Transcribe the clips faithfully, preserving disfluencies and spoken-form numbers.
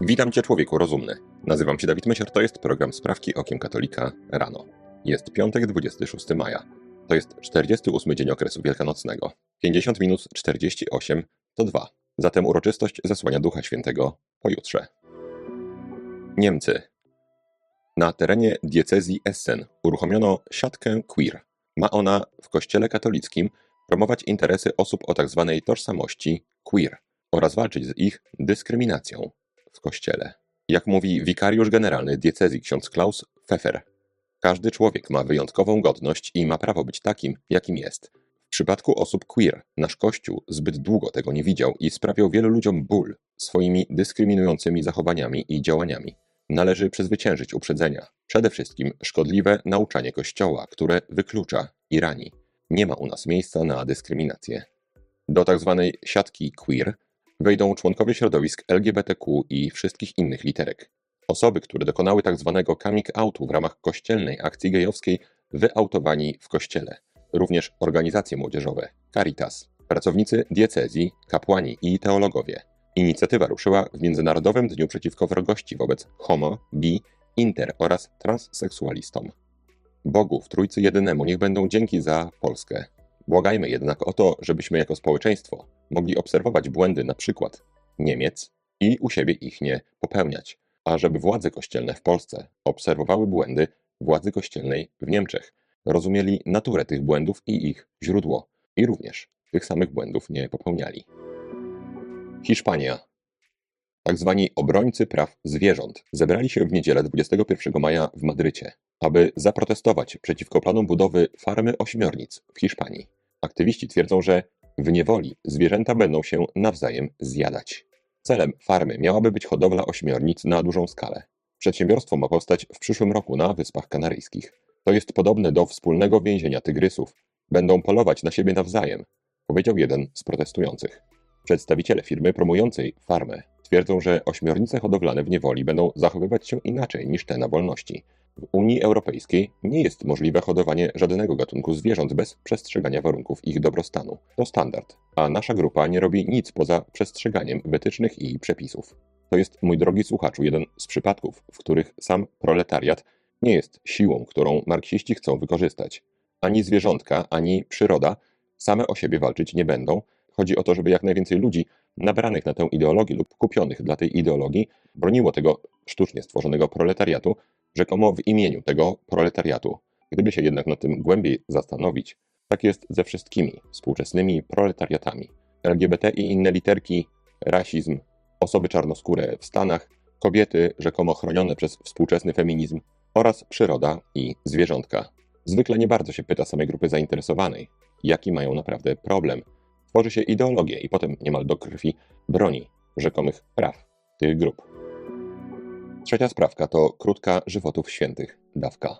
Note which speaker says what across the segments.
Speaker 1: Witam Cię, człowieku rozumny. Nazywam się Dawid Mysior, to jest program Sprawki Okiem Katolika rano. Jest piątek, dwudziestego szóstego maja. To jest czterdziesty ósmy dzień okresu wielkanocnego. pięćdziesiąt minus czterdzieści osiem to dwa. Zatem uroczystość zesłania Ducha Świętego pojutrze. Niemcy. Na terenie diecezji Essen uruchomiono siatkę queer. Ma ona w kościele katolickim promować interesy osób o tzw. tożsamości queer oraz walczyć z ich dyskryminacją w kościele. Jak mówi wikariusz generalny diecezji ksiądz Klaus Pfeffer, każdy człowiek ma wyjątkową godność i ma prawo być takim, jakim jest. W przypadku osób queer nasz Kościół zbyt długo tego nie widział i sprawiał wielu ludziom ból swoimi dyskryminującymi zachowaniami i działaniami. Należy przezwyciężyć uprzedzenia. Przede wszystkim szkodliwe nauczanie Kościoła, które wyklucza i rani. Nie ma u nas miejsca na dyskryminację. Do tzw. siatki queer wejdą członkowie środowisk L G B T Q i wszystkich innych literek. Osoby, które dokonały tzw. coming outu w ramach kościelnej akcji gejowskiej, wyautowani w kościele. Również organizacje młodzieżowe, Caritas, pracownicy diecezji, kapłani i teologowie. Inicjatywa ruszyła w Międzynarodowym Dniu Przeciwko Wrogości wobec homo, bi, inter oraz transseksualistom. Bogu w Trójcy Jedynemu niech będą dzięki za Polskę. Błagajmy jednak o to, żebyśmy jako społeczeństwo mogli obserwować błędy na przykład Niemiec i u siebie ich nie popełniać, a żeby władze kościelne w Polsce obserwowały błędy władzy kościelnej w Niemczech, rozumieli naturę tych błędów i ich źródło i również tych samych błędów nie popełniali. Hiszpania. Tak zwani obrońcy praw zwierząt zebrali się w niedzielę dwudziestego pierwszego maja w Madrycie, aby zaprotestować przeciwko planom budowy farmy ośmiornic w Hiszpanii. Aktywiści twierdzą, że w niewoli zwierzęta będą się nawzajem zjadać. Celem farmy miałaby być hodowla ośmiornic na dużą skalę. Przedsiębiorstwo ma powstać w przyszłym roku na Wyspach Kanaryjskich. To jest podobne do wspólnego więzienia tygrysów. Będą polować na siebie nawzajem, powiedział jeden z protestujących. Przedstawiciele firmy promującej farmę twierdzą, że ośmiornice hodowlane w niewoli będą zachowywać się inaczej niż te na wolności. W Unii Europejskiej nie jest możliwe hodowanie żadnego gatunku zwierząt bez przestrzegania warunków ich dobrostanu. To standard, a nasza grupa nie robi nic poza przestrzeganiem wytycznych i przepisów. To jest, mój drogi słuchaczu, jeden z przypadków, w których sam proletariat nie jest siłą, którą marksiści chcą wykorzystać. Ani zwierzątka, ani przyroda same o siebie walczyć nie będą. Chodzi o to, żeby jak najwięcej ludzi nabranych na tę ideologię lub kupionych dla tej ideologii broniło tego sztucznie stworzonego proletariatu, rzekomo w imieniu tego proletariatu. Gdyby się jednak nad tym głębiej zastanowić, tak jest ze wszystkimi współczesnymi proletariatami. L G B T i inne literki, rasizm, osoby czarnoskóre w Stanach, kobiety rzekomo chronione przez współczesny feminizm oraz przyroda i zwierzątka. Zwykle nie bardzo się pyta samej grupy zainteresowanej, jaki mają naprawdę problem. Tworzy się ideologię i potem niemal do krwi broni rzekomych praw tych grup. Trzecia sprawka to krótka żywotów świętych, dawka.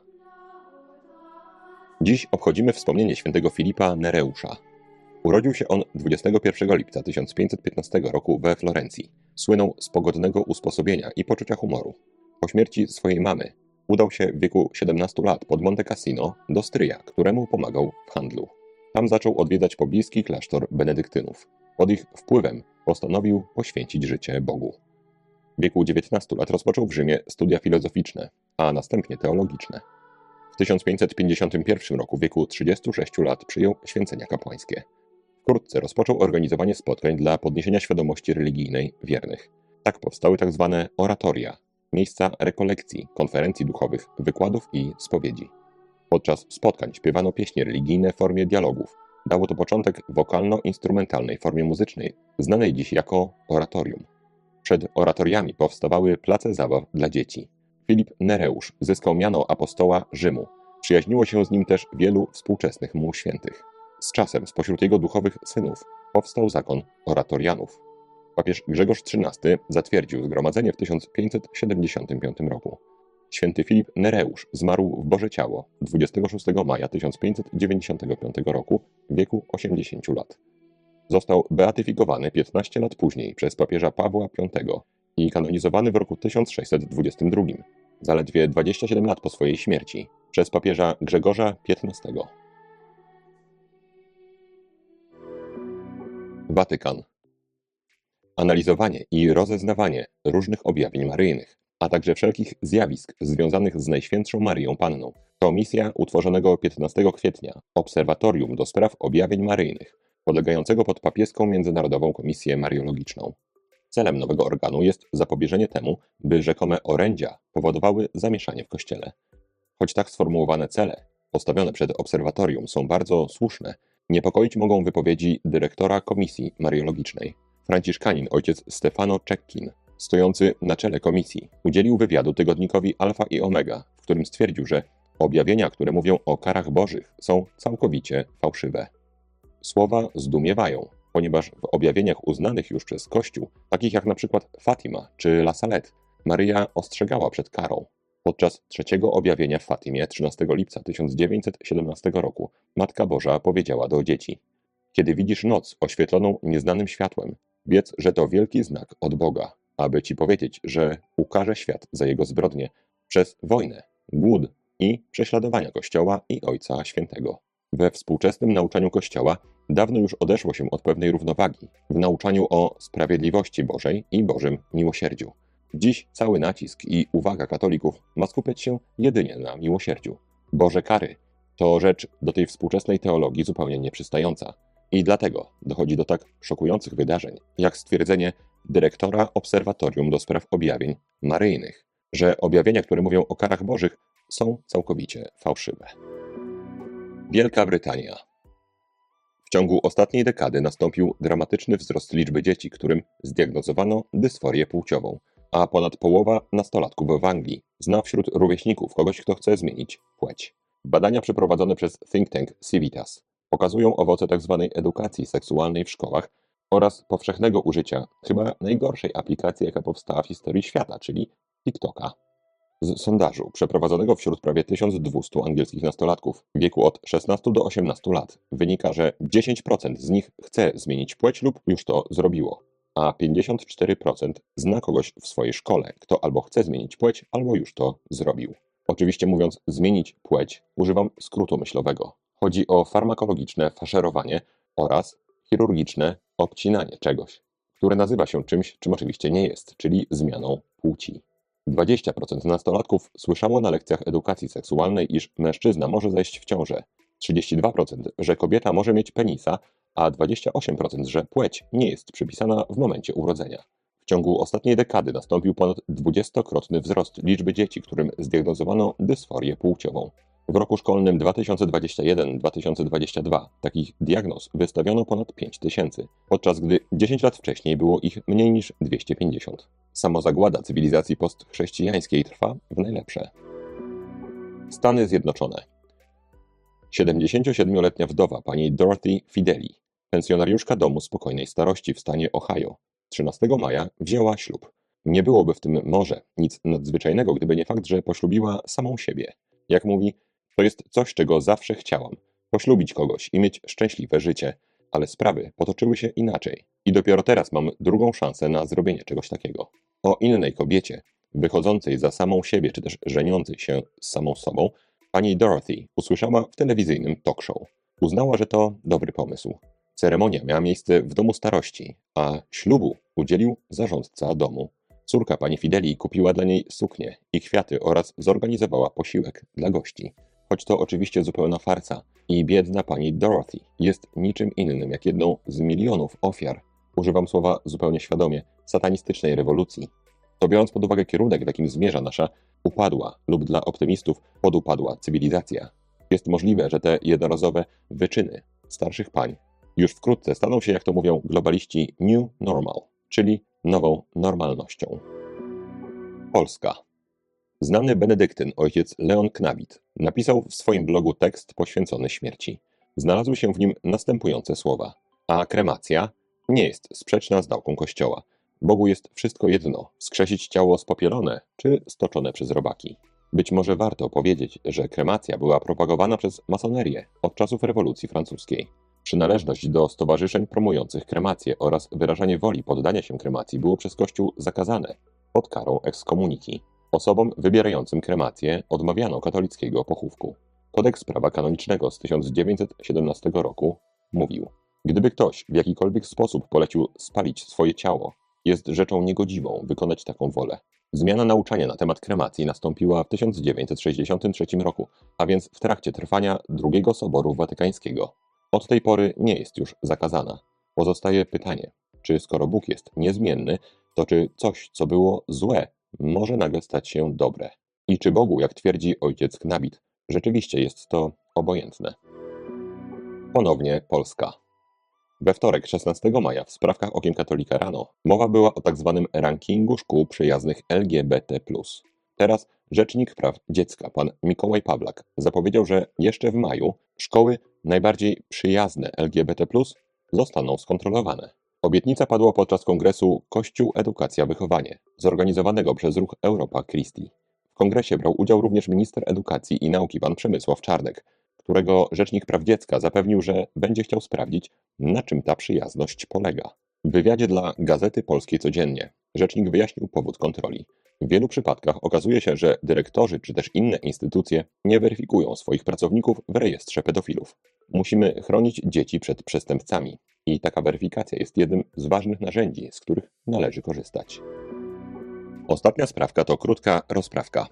Speaker 1: Dziś obchodzimy wspomnienie świętego Filipa Nereusza. Urodził się on dwudziestego pierwszego lipca tysiąc pięćset piętnastego roku we Florencji. Słynął z pogodnego usposobienia i poczucia humoru. Po śmierci swojej mamy udał się w wieku siedemnastu lat pod Monte Cassino do stryja, któremu pomagał w handlu. Tam zaczął odwiedzać pobliski klasztor benedyktynów. Pod ich wpływem postanowił poświęcić życie Bogu. W wieku dziewiętnastu lat rozpoczął w Rzymie studia filozoficzne, a następnie teologiczne. W tysiąc pięćset pięćdziesiątym pierwszym roku w wieku trzydziestu sześciu lat przyjął święcenia kapłańskie. Wkrótce rozpoczął organizowanie spotkań dla podniesienia świadomości religijnej wiernych. Tak powstały tzw. oratoria, miejsca rekolekcji, konferencji duchowych, wykładów i spowiedzi. Podczas spotkań śpiewano pieśni religijne w formie dialogów. Dało to początek wokalno-instrumentalnej formie muzycznej, znanej dziś jako oratorium. Przed oratoriami powstawały place zabaw dla dzieci. Filip Nereusz zyskał miano apostoła Rzymu. Przyjaźniło się z nim też wielu współczesnych mu świętych. Z czasem spośród jego duchowych synów powstał zakon oratorianów. Papież Grzegorz trzynasty zatwierdził zgromadzenie w tysiąc pięćset siedemdziesiątym piątym roku. Święty Filip Nereusz zmarł w Boże Ciało dwudziestego szóstego maja tysiąc pięćset dziewięćdziesiątego piątego roku w wieku osiemdziesięciu lat. Został beatyfikowany piętnaście lat później przez papieża Pawła piątego i kanonizowany w roku tysiąc sześćset dwudziestym drugim, zaledwie dwadzieścia siedem lat po swojej śmierci, przez papieża Grzegorza piętnastego. Watykan. analizowanie i rozeznawanie różnych objawień maryjnych, a także wszelkich zjawisk związanych z Najświętszą Maryją Panną. To misja utworzonego piętnastego kwietnia Obserwatorium do Spraw Objawień Maryjnych, podlegającego pod papieską Międzynarodową Komisję Mariologiczną. Celem nowego organu jest zapobieżenie temu, by rzekome orędzia powodowały zamieszanie w Kościele. Choć tak sformułowane cele, postawione przed obserwatorium, są bardzo słuszne, niepokoić mogą wypowiedzi dyrektora Komisji Mariologicznej. Franciszkanin ojciec Stefano Ceckin, stojący na czele komisji, udzielił wywiadu tygodnikowi Alfa i Omega, w którym stwierdził, że objawienia, które mówią o karach bożych, są całkowicie fałszywe. Słowa zdumiewają, ponieważ w objawieniach uznanych już przez Kościół, takich jak na przykład Fatima czy La Salette, Maryja ostrzegała przed karą. Podczas trzeciego objawienia w Fatimie trzynastego lipca tysiąc dziewięćset siedemnastego roku Matka Boża powiedziała do dzieci: kiedy widzisz noc oświetloną nieznanym światłem, wiedz, że to wielki znak od Boga, aby ci powiedzieć, że ukarze świat za jego zbrodnie przez wojnę, głód i prześladowania Kościoła i Ojca Świętego. We współczesnym nauczaniu Kościoła dawno już odeszło się od pewnej równowagi w nauczaniu o sprawiedliwości Bożej i Bożym miłosierdziu. Dziś cały nacisk i uwaga katolików ma skupiać się jedynie na miłosierdziu. Boże kary to rzecz do tej współczesnej teologii zupełnie nieprzystająca. I dlatego dochodzi do tak szokujących wydarzeń, jak stwierdzenie dyrektora Obserwatorium do Spraw Objawień Maryjnych, że objawienia, które mówią o karach bożych, są całkowicie fałszywe. Wielka Brytania. W ciągu ostatniej dekady nastąpił dramatyczny wzrost liczby dzieci, którym zdiagnozowano dysforię płciową, a ponad połowa nastolatków w Anglii zna wśród rówieśników kogoś, kto chce zmienić płeć. Badania przeprowadzone przez think tank Civitas pokazują owoce tzw. edukacji seksualnej w szkołach oraz powszechnego użycia chyba najgorszej aplikacji, jaka powstała w historii świata, czyli TikToka. Z sondażu przeprowadzonego wśród prawie tysiąc dwieście angielskich nastolatków w wieku od szesnastu do osiemnastu lat wynika, że dziesięć procent z nich chce zmienić płeć lub już to zrobiło, a pięćdziesiąt cztery procent zna kogoś w swojej szkole, kto albo chce zmienić płeć, albo już to zrobił. Oczywiście mówiąc zmienić płeć, używam skrótu myślowego. Chodzi o farmakologiczne faszerowanie oraz chirurgiczne obcinanie czegoś, które nazywa się czymś, czym oczywiście nie jest, czyli zmianą płci. dwadzieścia procent nastolatków słyszało na lekcjach edukacji seksualnej, iż mężczyzna może zajść w ciążę, trzydzieści dwa procent, że kobieta może mieć penisa, a dwadzieścia osiem procent, że płeć nie jest przypisana w momencie urodzenia. W ciągu ostatniej dekady nastąpił ponad dwudziestokrotny wzrost liczby dzieci, którym zdiagnozowano dysforię płciową. W roku szkolnym dwa tysiące dwudziestym pierwszym dwa tysiące dwudziestym drugim takich diagnoz wystawiono ponad pięć tysięcy, podczas gdy dziesięć lat wcześniej było ich mniej niż dwieście pięćdziesiąt. Samozagłada cywilizacji postchrześcijańskiej trwa w najlepsze. Stany Zjednoczone. siedemdziesięciosiedmioletnia wdowa pani Dorothy Fideli, pensjonariuszka domu spokojnej starości w stanie Ohio, trzynastego maja wzięła ślub. Nie byłoby w tym może nic nadzwyczajnego, gdyby nie fakt, że poślubiła samą siebie. Jak mówi, to jest coś, czego zawsze chciałam. Poślubić kogoś i mieć szczęśliwe życie. Ale sprawy potoczyły się inaczej. I dopiero teraz mam drugą szansę na zrobienie czegoś takiego. O innej kobiecie, wychodzącej za samą siebie, czy też żeniącej się z samą sobą, pani Dorothy usłyszała w telewizyjnym talk show. Uznała, że to dobry pomysł. Ceremonia miała miejsce w domu starości, a ślubu udzielił zarządca domu. Córka pani Fideli kupiła dla niej suknię i kwiaty oraz zorganizowała posiłek dla gości. Choć to oczywiście zupełna farsa i biedna pani Dorothy jest niczym innym jak jedną z milionów ofiar, używam słowa zupełnie świadomie, satanistycznej rewolucji. To biorąc pod uwagę kierunek, w jakim zmierza nasza upadła lub dla optymistów podupadła cywilizacja, jest możliwe, że te jednorazowe wyczyny starszych pań już wkrótce staną się, jak to mówią globaliści, new normal, czyli nową normalnością. Polska. Znany benedyktyn ojciec Leon Knabit napisał w swoim blogu tekst poświęcony śmierci. Znalazły się w nim następujące słowa: a kremacja nie jest sprzeczna z nauką Kościoła. Bogu jest wszystko jedno, wskrzesić ciało spopielone czy stoczone przez robaki. Być może warto powiedzieć, że kremacja była propagowana przez masonerię od czasów rewolucji francuskiej. Przynależność do stowarzyszeń promujących kremację oraz wyrażanie woli poddania się kremacji było przez Kościół zakazane pod karą ekskomuniki. Osobom wybierającym kremację odmawiano katolickiego pochówku. Kodeks prawa kanonicznego z tysiąc dziewięćset siedemnastego roku mówił: gdyby ktoś w jakikolwiek sposób polecił spalić swoje ciało, Jest rzeczą niegodziwą wykonać taką wolę. Zmiana nauczania na temat kremacji nastąpiła w tysiąc dziewięćset sześćdziesiątym trzecim roku, a więc w trakcie trwania drugiego Soboru Watykańskiego. Od tej pory nie jest już zakazana. Pozostaje pytanie, czy skoro Bóg jest niezmienny, to czy coś, co było złe, może nagle stać się dobre? I czy Bogu, jak twierdzi ojciec Knabit, rzeczywiście jest to obojętne? Ponownie Polska. We wtorek, szesnastego maja, w Sprawkach Okiem Katolika rano mowa była o tzw. rankingu szkół przyjaznych L G B T plus. Teraz Rzecznik Praw Dziecka, pan Mikołaj Pawlak, zapowiedział, że jeszcze w maju szkoły najbardziej przyjazne L G B T plus zostaną skontrolowane. Obietnica padła podczas kongresu Kościół, Edukacja, Wychowanie, zorganizowanego przez ruch Europa Christi. W kongresie brał udział również minister edukacji i nauki pan Przemysław Czarnek, którego Rzecznik Praw Dziecka zapewnił, że będzie chciał sprawdzić, na czym ta przyjazność polega. W wywiadzie dla Gazety Polskiej Codziennie rzecznik wyjaśnił powód kontroli. W wielu przypadkach okazuje się, że dyrektorzy czy też inne instytucje nie weryfikują swoich pracowników w rejestrze pedofilów. Musimy chronić dzieci przed przestępcami i taka weryfikacja jest jednym z ważnych narzędzi, z których należy korzystać. Ostatnia sprawka to krótka rozprawka.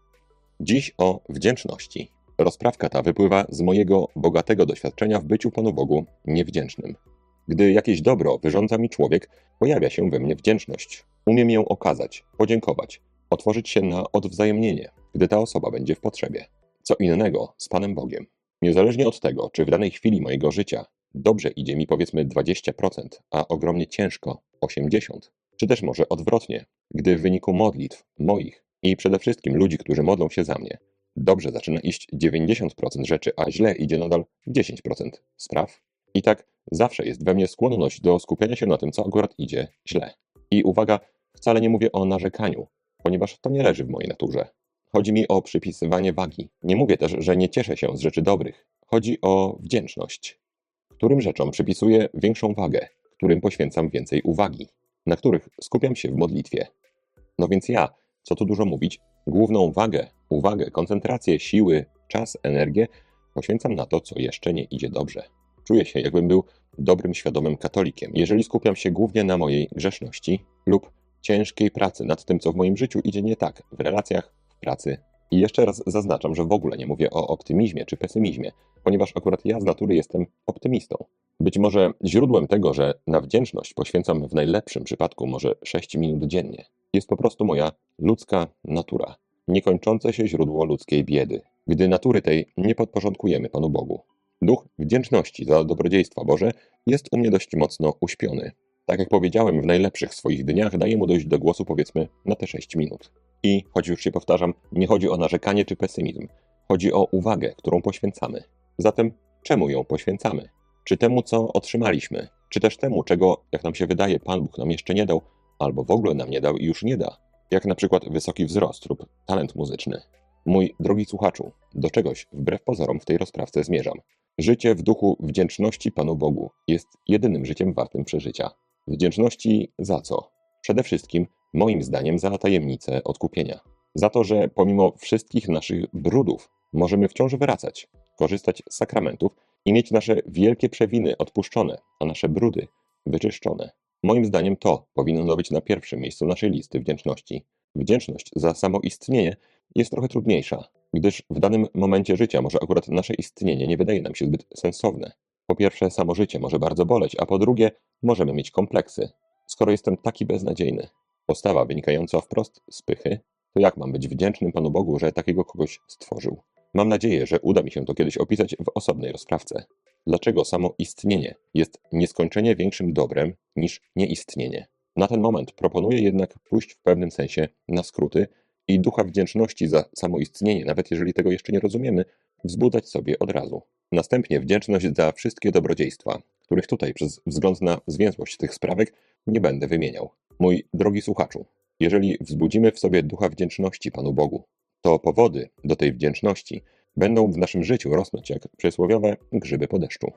Speaker 1: Dziś o wdzięczności. Rozprawka ta wypływa z mojego bogatego doświadczenia w byciu Panu Bogu niewdzięcznym. Gdy jakieś dobro wyrządza mi człowiek, pojawia się we mnie wdzięczność. Umiem ją okazać, podziękować, otworzyć się na odwzajemnienie, gdy ta osoba będzie w potrzebie. Co innego z Panem Bogiem. Niezależnie od tego, czy w danej chwili mojego życia dobrze idzie mi powiedzmy dwadzieścia procent, a ogromnie ciężko osiemdziesiąt procent, czy też może odwrotnie, gdy w wyniku modlitw moich i przede wszystkim ludzi, którzy modlą się za mnie, dobrze zaczyna iść dziewięćdziesiąt procent rzeczy, a źle idzie nadal dziesięć procent spraw. I tak zawsze jest we mnie skłonność do skupiania się na tym, co akurat idzie źle. I uwaga, wcale nie mówię o narzekaniu, ponieważ to nie leży w mojej naturze. Chodzi mi o przypisywanie wagi. Nie mówię też, że nie cieszę się z rzeczy dobrych. Chodzi o wdzięczność. Którym rzeczom przypisuję większą wagę, którym poświęcam więcej uwagi, na których skupiam się w modlitwie. No więc ja, co tu dużo mówić, główną wagę, uwagę, koncentrację, siły, czas, energię poświęcam na to, co jeszcze nie idzie dobrze. Czuję się, jakbym był dobrym, świadomym katolikiem, jeżeli skupiam się głównie na mojej grzeszności lub ciężkiej pracy nad tym, co w moim życiu idzie nie tak, w relacjach, w pracy. I jeszcze raz zaznaczam, że w ogóle nie mówię o optymizmie czy pesymizmie, ponieważ akurat ja z natury jestem optymistą. Być może źródłem tego, że na wdzięczność poświęcam w najlepszym przypadku może sześć minut dziennie, jest po prostu moja ludzka natura, niekończące się źródło ludzkiej biedy, gdy natury tej nie podporządkujemy Panu Bogu. Duch wdzięczności za dobrodziejstwa Boże jest u mnie dość mocno uśpiony. Tak jak powiedziałem, w najlepszych swoich dniach daję mu dojść do głosu powiedzmy na te sześć minut. I, choć już się powtarzam, nie chodzi o narzekanie czy pesymizm. Chodzi o uwagę, którą poświęcamy. Zatem czemu ją poświęcamy? Czy temu, co otrzymaliśmy? Czy też temu, czego, jak nam się wydaje, Pan Bóg nam jeszcze nie dał, albo w ogóle nam nie dał i już nie da? Jak na przykład wysoki wzrost lub talent muzyczny. Mój drogi słuchaczu, do czegoś wbrew pozorom w tej rozprawce zmierzam. Życie w duchu wdzięczności Panu Bogu jest jedynym życiem wartym przeżycia. Wdzięczności za co? Przede wszystkim, moim zdaniem, za tajemnicę odkupienia. Za to, że pomimo wszystkich naszych brudów możemy wciąż wracać, korzystać z sakramentów i mieć nasze wielkie przewiny odpuszczone, a nasze brudy wyczyszczone. Moim zdaniem to powinno być na pierwszym miejscu naszej listy wdzięczności. Wdzięczność za samo istnienie jest trochę trudniejsza, gdyż w danym momencie życia może akurat nasze istnienie nie wydaje nam się zbyt sensowne. Po pierwsze, samo życie może bardzo boleć, a po drugie, możemy mieć kompleksy. Skoro jestem taki beznadziejny, postawa wynikająca wprost z pychy, to jak mam być wdzięcznym Panu Bogu, że takiego kogoś stworzył? Mam nadzieję, że uda mi się to kiedyś opisać w osobnej rozprawce. Dlaczego samo istnienie jest nieskończenie większym dobrem niż nieistnienie? Na ten moment proponuję jednak pójść w pewnym sensie na skróty i ducha wdzięczności za samo istnienie, nawet jeżeli tego jeszcze nie rozumiemy, wzbudzać sobie od razu. Następnie wdzięczność za wszystkie dobrodziejstwa, których tutaj przez wzgląd na zwięzłość tych sprawek nie będę wymieniał. Mój drogi słuchaczu, jeżeli wzbudzimy w sobie ducha wdzięczności Panu Bogu, to powody do tej wdzięczności będą w naszym życiu rosnąć jak przysłowiowe grzyby po deszczu.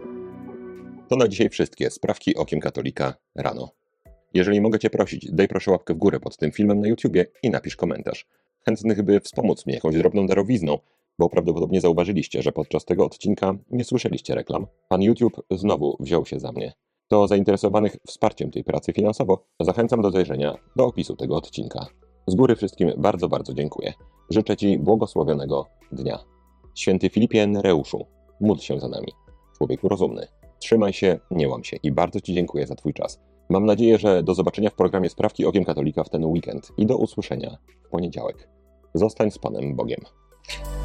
Speaker 1: To na dzisiaj wszystkie sprawki Okiem Katolika rano. Jeżeli mogę Cię prosić, daj proszę łapkę w górę pod tym filmem na YouTubie i napisz komentarz. Chętnych, by wspomóc mnie jakąś drobną darowizną, bo prawdopodobnie zauważyliście, że podczas tego odcinka nie słyszeliście reklam. Pan YouTube znowu wziął się za mnie. Kto zainteresowanych wsparciem tej pracy finansowo, zachęcam do zajrzenia do opisu tego odcinka. Z góry wszystkim bardzo, bardzo dziękuję. Życzę Ci błogosławionego dnia. Święty Filipie Nereuszu, módl się za nami. Człowieku rozumny. Trzymaj się, nie łam się i bardzo Ci dziękuję za Twój czas. Mam nadzieję, że do zobaczenia w programie Sprawki Okiem Katolika w ten weekend i do usłyszenia w poniedziałek. Zostań z Panem Bogiem.